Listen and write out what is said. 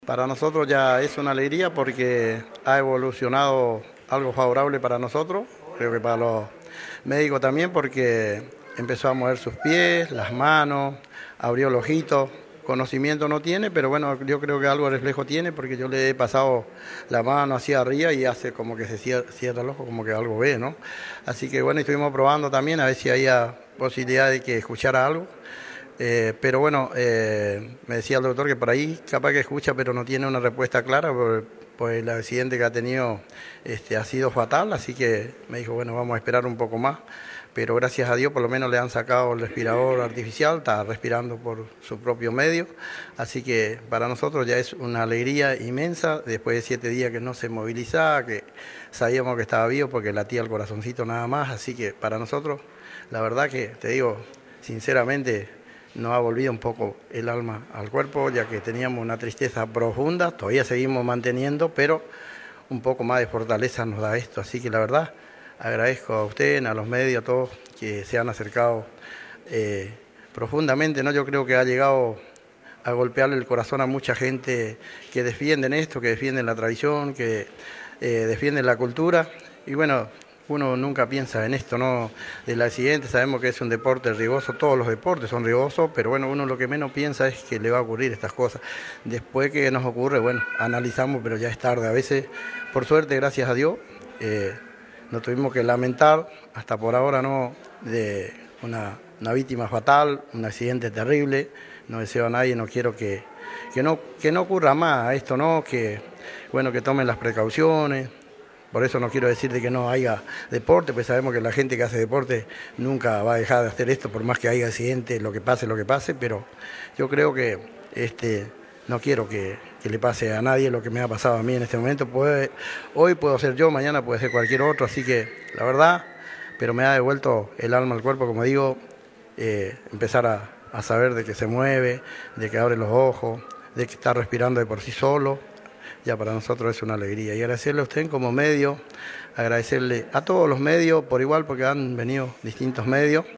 Para nosotros ya es una alegría porque ha evolucionado algo favorable para nosotros, creo que para los médicos también porque empezó a mover sus pies, las manos, abrió el ojito, conocimiento no tiene, pero bueno, yo creo que algo de reflejo tiene porque yo le he pasado la mano hacia arriba y hace como que se cierra el ojo, como que algo ve, ¿no? Así que bueno, estuvimos probando también a ver si había posibilidad de que escuchara algo. Pero bueno, me decía el doctor que por ahí capaz que escucha, pero no tiene una respuesta clara, pues el accidente que ha tenido ha sido fatal, así que me dijo, bueno, vamos a esperar un poco más, pero gracias a Dios por lo menos le han sacado el respirador artificial, está respirando por su propio medio, así que para nosotros ya es una alegría inmensa, después de 7 días que no se movilizaba, que sabíamos que estaba vivo porque latía el corazoncito nada más, así que para nosotros, la verdad que te digo, sinceramente, nos ha volvido un poco el alma al cuerpo, ya que teníamos una tristeza profunda, todavía seguimos manteniendo, pero un poco más de fortaleza nos da esto. Así que la verdad, agradezco a usted, a los medios, a todos que se han acercado profundamente, ¿no? Yo creo que ha llegado a golpearle el corazón a mucha gente que defienden esto, que defienden la tradición, que defienden la cultura. Y bueno, uno nunca piensa en esto, ¿no? Del accidente, sabemos que es un deporte riesgoso, todos los deportes son riesgosos, pero bueno, uno lo que menos piensa es que le va a ocurrir estas cosas. Después que nos ocurre, bueno, analizamos, pero ya es tarde. A veces, por suerte, gracias a Dios, no tuvimos que lamentar, hasta por ahora no, de una víctima fatal, un accidente terrible. No deseo a nadie, no quiero que no ocurra más esto, ¿no? Que, bueno, que tomen las precauciones. Por eso no quiero decir de que no haya deporte, pues sabemos que la gente que hace deporte nunca va a dejar de hacer esto, por más que haya accidentes, lo que pase, pero yo creo que no quiero que le pase a nadie lo que me ha pasado a mí en este momento. Hoy puedo ser yo, mañana puede ser cualquier otro, así que la verdad, pero me ha devuelto el alma al cuerpo, como digo, empezar a saber de que se mueve, de que abre los ojos, de que está respirando de por sí solo. Ya para nosotros es una alegría. Y agradecerle a usted como medio, agradecerle a todos los medios por igual, porque han venido distintos medios.